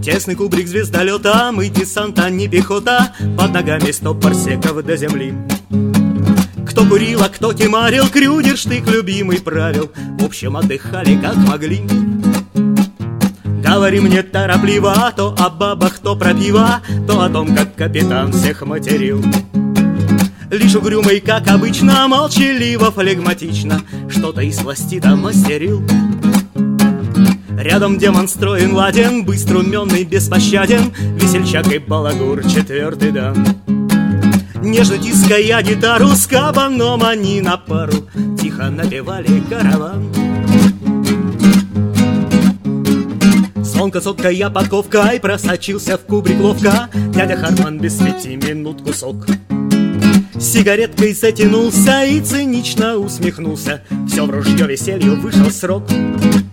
Тесный кубрик звездолета, мы десант, а не пехота. Под ногами 100 парсеков до земли. Кто курил, а кто кемарил, крюгер штык любимый правил. В общем, отдыхали как могли. Говори мне торопливо то о бабах, то про пиво, то о том, как капитан всех материл. Лишь угрюмый, как обычно, молчаливо, флегматично что-то из пластита мастерил. Рядом демон строен, ладен, быстро, уменный, беспощаден, весельчак и балагур, четвертый дан. Нежно тиская гитару, с кабаном они на пару тихо напевали караван. Звонко соткая подковкой просочился в кубрик ловко дядя Хартман без 5 минут кусок. Сигареткой затянулся и цинично усмехнулся. Все в ружье веселью вышел срок.